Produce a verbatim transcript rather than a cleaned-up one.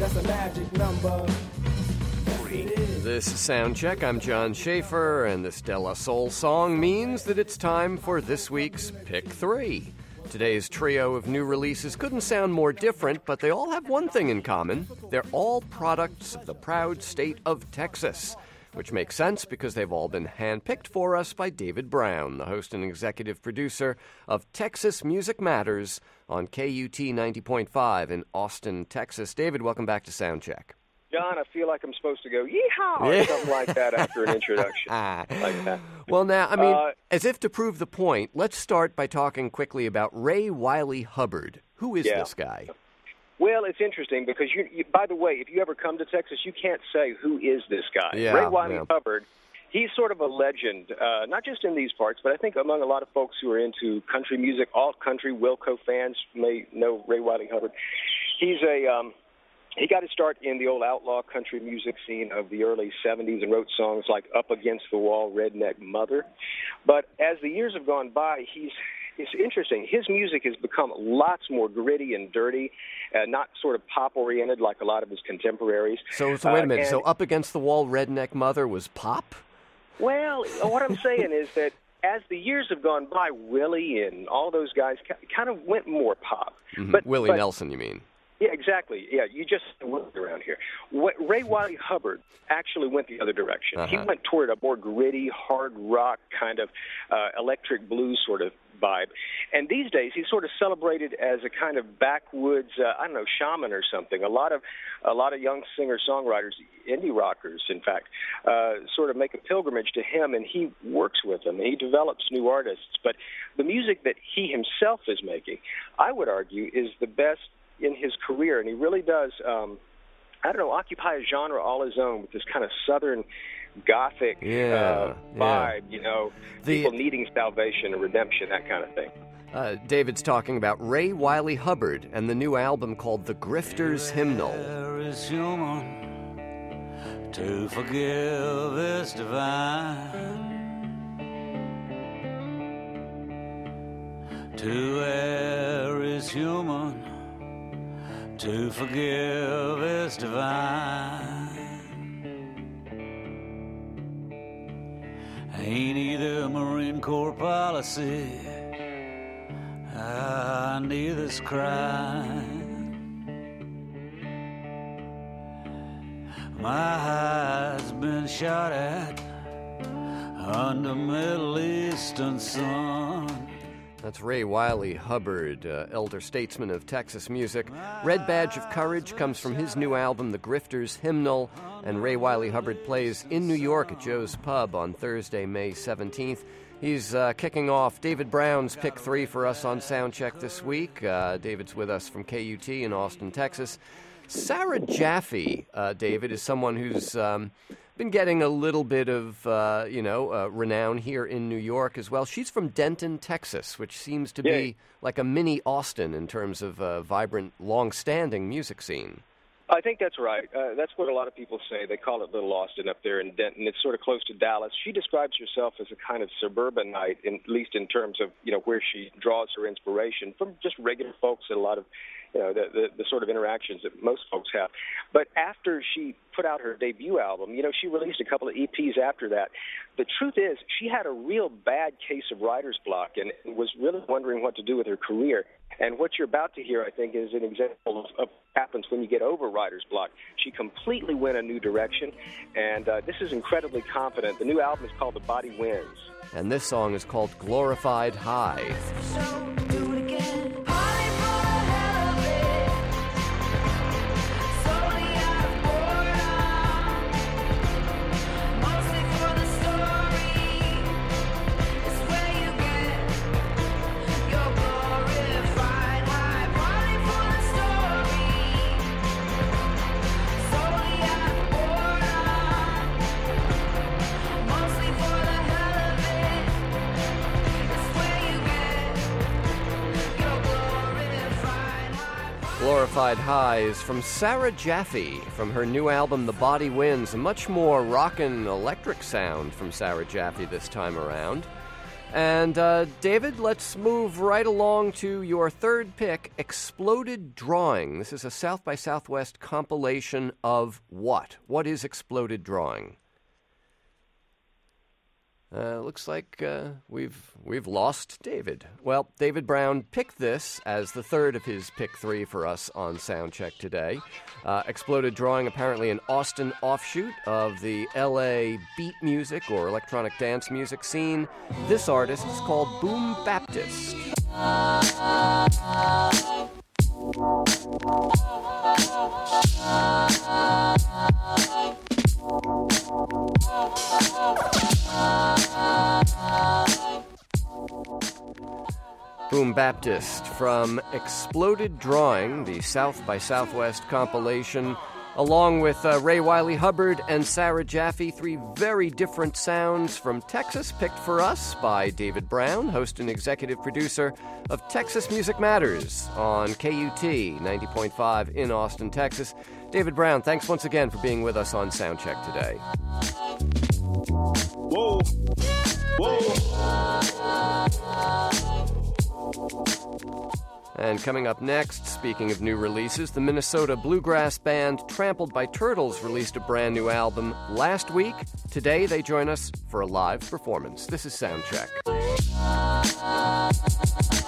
That's a magic number. This is Soundcheck. I'm John Schaefer, and this De La Soul song means that it's time for this week's Pick Three. Today's trio of new releases couldn't sound more different, but they all have one thing in common. They're all products of the proud state of Texas, which makes sense because they've all been handpicked for us by David Brown, the host and executive producer of Texas Music Matters on K U T ninety point five in Austin, Texas. David, welcome back to Soundcheck. John, I feel like I'm supposed to go, yeehaw, or Yeah. something like that after an introduction. like that. Well, now, I mean, Uh, as if to prove the point, let's start by talking quickly about Ray Wylie Hubbard. Who is Yeah. this guy? Well, it's interesting because, you, you, by the way, if you ever come to Texas, you can't say, who is this guy? Yeah, Ray Wylie yeah. Hubbard, he's sort of a legend, uh, not just in these parts, but I think among a lot of folks who are into country music, all country Wilco fans may know Ray Wylie Hubbard. He's a... Um, He got his start in the old outlaw country music scene of the early seventies and wrote songs like Up Against the Wall, Redneck Mother. But as the years have gone by, he's it's interesting. His music has become lots more gritty and dirty, uh, not sort of pop-oriented like a lot of his contemporaries. So, so wait a minute. Uh, so and- Up Against the Wall, Redneck Mother was pop? Well, what I'm saying is that as the years have gone by, Willie and all those guys ki- kind of went more pop. Mhm. But Willie but, Nelson, you mean? Yeah, exactly. Yeah, you just went around here. What, Ray Wylie Hubbard actually went the other direction. He Uh-huh. went toward a more gritty, hard rock kind of uh, electric blues sort of vibe. And these days, he's sort of celebrated as a kind of backwoods, uh, I don't know, shaman or something. A lot of a lot of young singer-songwriters, indie rockers, in fact, uh, sort of make a pilgrimage to him, and he works with them. He develops new artists. But the music that he himself is making, I would argue, is the best in his career, and he really does, um, I don't know, occupy a genre all his own with this kind of southern gothic Yeah, uh, vibe, yeah. you know, The- people needing salvation and redemption, that kind of thing. Uh, David's talking about Ray Wylie Hubbard and the new album called The Grifter's Hymnal. There is human to forgive is divine. To err is human. To forgive is divine. Ain't either Marine Corps policy, ah, neither's crime. My high's been shot at under Middle Eastern sun. That's Ray Wylie Hubbard, uh, elder statesman of Texas music. Red Badge of Courage comes from his new album, The Grifter's Hymnal, and Ray Wylie Hubbard plays in New York at Joe's Pub on Thursday, May seventeenth. He's uh, kicking off David Brown's Pick Three for us on Soundcheck this week. Uh, David's with us from K U T in Austin, Texas. Sarah Jaffe, uh, David, is someone who's um, been getting a little bit of, uh, you know, uh, renown here in New York as well. She's from Denton, Texas, which seems to Yeah. be like a mini Austin in terms of a vibrant, long-standing music scene. I think that's right. Uh, that's what a lot of people say. They call it Little Austin up there in Denton. It's sort of close to Dallas. She describes herself as a kind of suburbanite, in, at least in terms of, you know, where she draws her inspiration from just regular folks and a lot of, you know, the, the, the sort of interactions that most folks have. But after she put out her debut album, you know, she released a couple of E Ps after that. The truth is, she had a real bad case of writer's block and was really wondering what to do with her career. And what you're about to hear, I think, is an example of, of what happens when you get over writer's block. She completely went a new direction, and uh, this is incredibly confident. The new album is called The Body Wins. And this song is called Glorified High. Do it again. Party for the hell of it. Solely out of boredom. Mostly for the story. It's where you get your glorified high. Party for the story. Solely out of boredom. Mostly for the hell of it. It's where you get your glorified high. Glorified High is from Sarah Jaffe from her new album The Body Wins, a much more rockin' electric sound from Sarah Jaffe this time around. And, uh, David, let's move right along to your third pick, Exploded Drawing. This is a South by Southwest compilation of what? What is Exploded Drawing? Uh, looks like uh, we've we've lost David. Well, David Brown picked this as the third of his pick three for us on Soundcheck today. Uh, Exploded Drawing, apparently an Austin offshoot of the L A beat music or electronic dance music scene. This artist is called Boom Baptist. Boom Baptist from Exploded Drawing, the South by Southwest compilation, along with uh, Ray Wiley Hubbard and Sarah Jaffe, three very different sounds from Texas, picked for us by David Brown, host and executive producer of Texas Music Matters on K U T ninety point five in Austin, Texas. David Brown, thanks once again for being with us on Soundcheck today. Whoa. Whoa. And coming up next, speaking of new releases, the Minnesota bluegrass band Trampled by Turtles released a brand new album last week. Today, they join us for a live performance. This is Soundcheck.